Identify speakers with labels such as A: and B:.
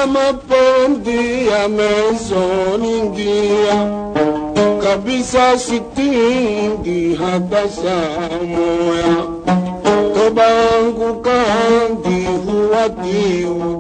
A: mapondi yamezoningia kabisa, sitindi hata saa moya. Toba yangu kandi huwatiwa